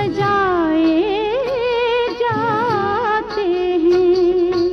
सजाए जाते हैं।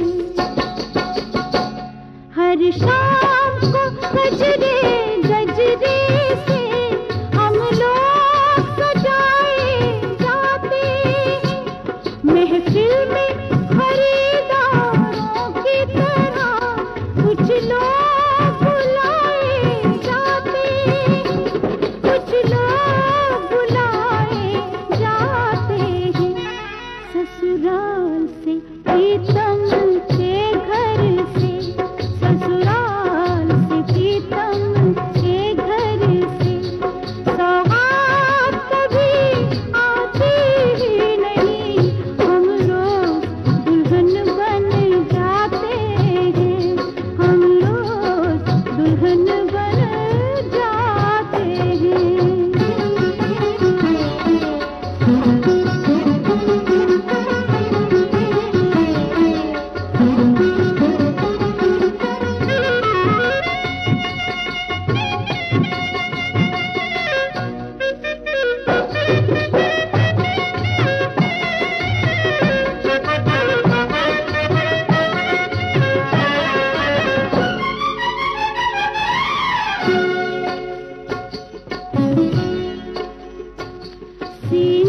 हर शाम को गजरे गजरे से हम लोग सजाए जाते हैं। महफिल में खरीदारों की तरह कुछ लोग बुलाए जाते हैं, कुछ लोग बुलाए जाते हैं। ससुराल से प्रीतम के घर से, ससुराल से प्रीतम के घर से सौगात कभी आती ही नहीं। हम लोग दुल्हन बन जाते हैं, हम लोग दुल्हन बन जाते हैं। See